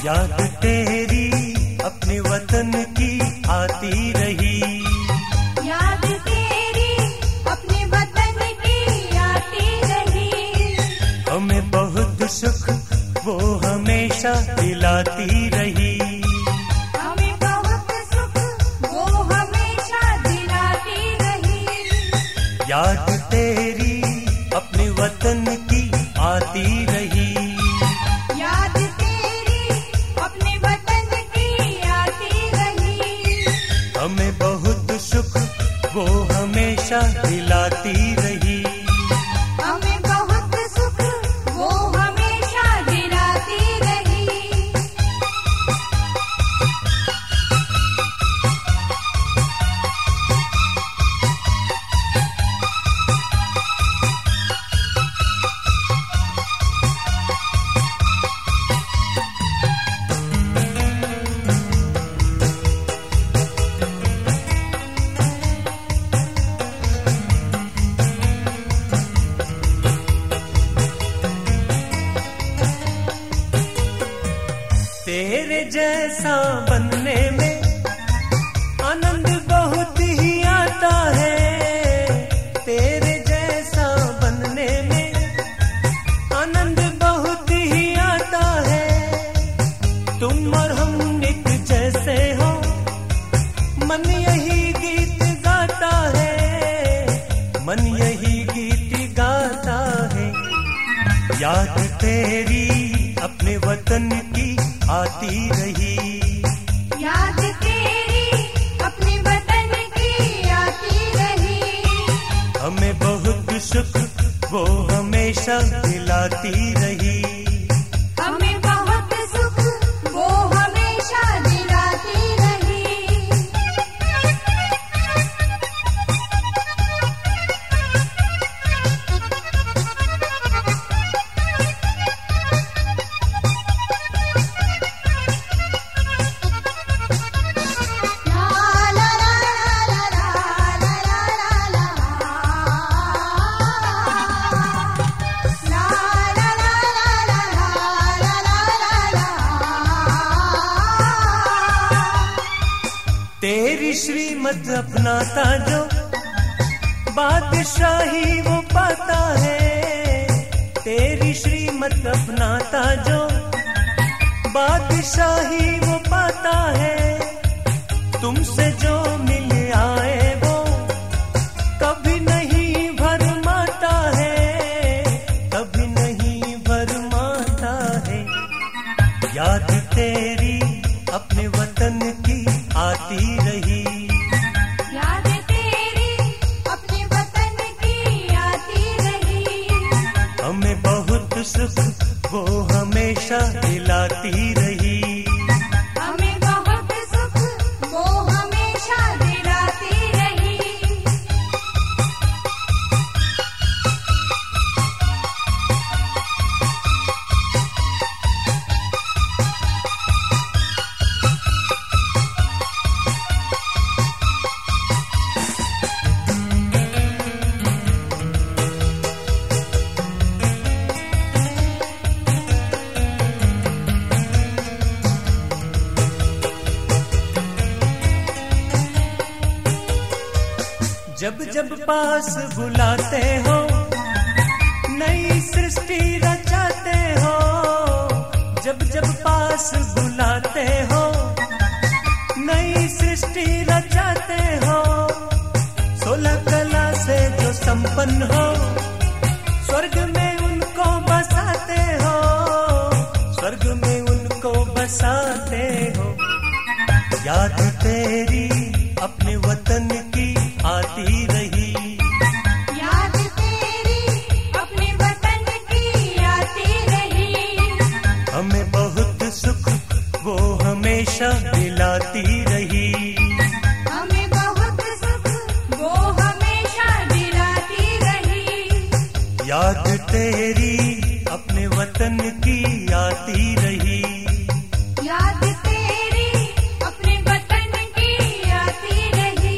याद तेरी अपने वतन की आती रही, याद तेरी अपने वतन की आती रही। हमें बहुत सुख वो हमेशा दिलाती रही, हमें बहुत सुख वो हमेशा दिलाती रही। याद तेरी अपने वतन की आती रही, याद तेरी अपने वतन की आती रही। हमें बहुत सुख वो हमेशा दिलाती रही, हमें बहुत सुख वो हमेशा दिलाती रही। तेरे जैसा बनने में आनंद बहुत ही आता है, तेरे जैसा बनने में आनंद बहुत ही आता है। तुम और हम एक जैसे हो, मन यही गीत गाता है, मन यही गीत गाता है। याद तेरी अपने वतन की आती रही, याद तेरी अपने वतन की आती रही। हमें बहुत सुख वो हमेशा दिलाती रही, हमें बहुत सुख वो हमेशा दिलाती रही। तेरी श्रीमत अपनाता जो बादशाही वो पाता है, तेरी श्रीमत अपनाता जो बादशाही वो पाता है। तुमसे जो मिल आए वो कभी नहीं भरमाता है, कभी नहीं भरमाता है। याद तेरी अपने वतन की आती रही, याद तेरी अपने वतन की आती रही। हमें बहुत सुख वो हमेशा दिलाती रही, हमें बहुत सुख वो हमेशा दिलाती रही। जब जब पास बुलाते हो नई सृष्टि रचाते हो, जब जब पास बुलाते हो नई सृष्टि रचाते हो। 16 कला से जो संपन्न हो स्वर्ग में उनको बसाते हो, स्वर्ग में उनको बसाते हो। याद तेरी अपने वतन की आती रही, याद तेरी अपने वतन की आती रही। हमें बहुत सुख वो हमेशा दिलाती रही, हमें बहुत सुख वो हमेशा दिलाती रही। याद तेरी अपने वतन की आती रही, याद तेरी अपने वतन की आती रही।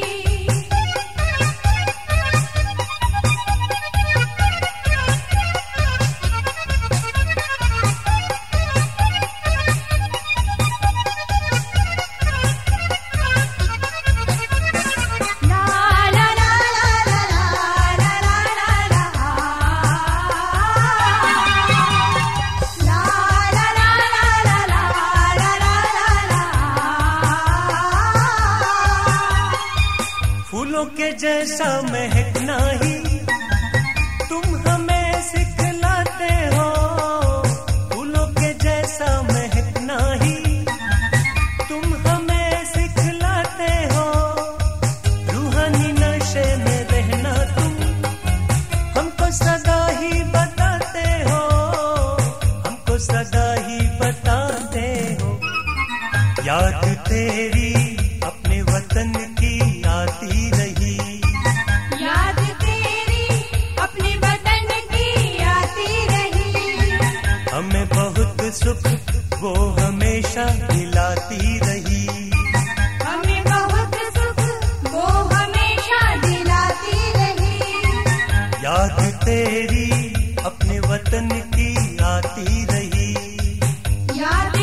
फूलों के जैसा महकना ही तुम हमें सिखलाते हो, फूलों के जैसा महकना ही तुम हमें सिखलाते हो, रूहानी नशे में रहना तुम हमको सदा ही बताते हो, हमको सदा ही बताते हो। याद तेरी अपने वतन की आती रही, याद तेरी अपने वतन की आती रही, हमें बहुत सुख वो हमेशा दिलाती रही, हमें बहुत सुख वो हमेशा दिलाती रही। याद तेरी अपने वतन की आती रही, याद